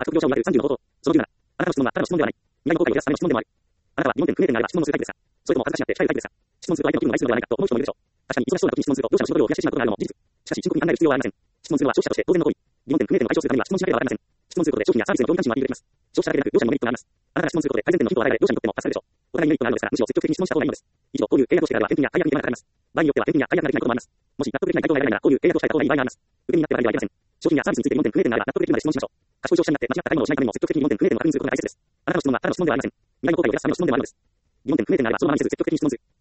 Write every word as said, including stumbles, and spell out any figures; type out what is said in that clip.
悪徳業者を言われるさんじゅうの冒頭。その理由なら、あなたの質問はただの質問ではない。未来の後悔を増やすための質問でもある。あなたは疑問点不明点があれば質問をするタイプですか？それとも恥ずかしがって控えるタイプですか？質問すると相手の気分を害するのではないかと思う人もいるでしょう。確かに忙しそうな時に質問すると、両者の仕事量を増やしてしまうことがあるのも事実。しかし、深刻に考える必要はありません。質問するのは消費者として当然の行為。疑問点不明点を解消するためには質問しなければなりません。質問することで商品やサービスへの興味関心はアピールできます。消費者だけでなく、両者にもメリットがあります。あなたが質問することで改善点のヒントを与えられ、両者にとっても助かるでしょう。お互いにメリットがあるのですから、むしろ積極的に質問した方がいいのです。以上、こういう契約をしてからは返品や解約に手間がかかります。場合によっては返品や解約ができないこともあります。もし納得できない回答が得られないなら、こういう契約をした方がいい場合があります。受け身になって笑いではいけません。商品やサービスについて疑問点不明点があれば納得できるまで質問しましょう。賢い消費者になって間違った買い物をしないためにも積極的に疑問点不明点を確認することが大切です。あなたの質問はただの質問ではありません。未来の後悔を増やすための質問でもあるのです。疑問点不明点があればそのままにせず積極的に質問する。